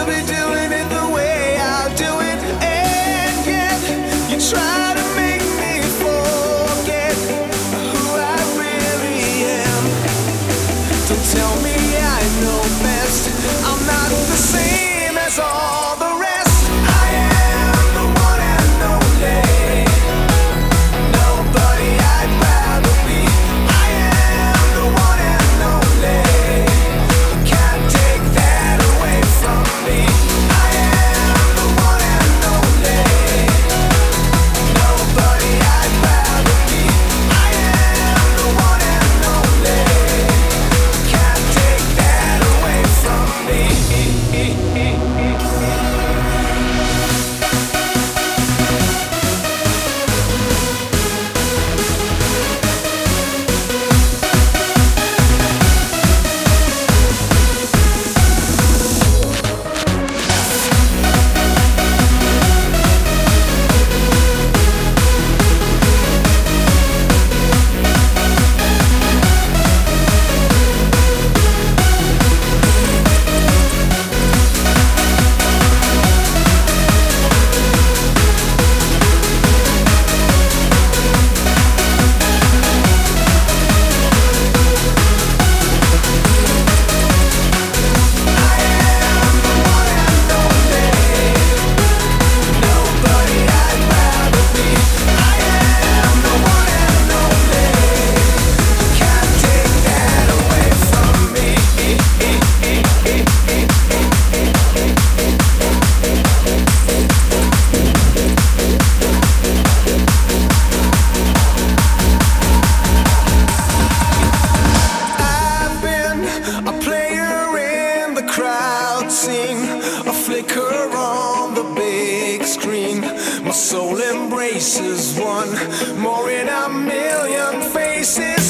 be doing it the way I do it, and yet you try to make me forget who I really am. Don't tell me I know best. I'm not the same as all the rest. I am the one and only. Nobody I'd rather be. I am the one and only. Can't take that away from me. I am the one and only. Nobody I'd rather be. I am the one and only. Can't take that away from me. A flicker on the big screen. My soul embraces one more in a million faces.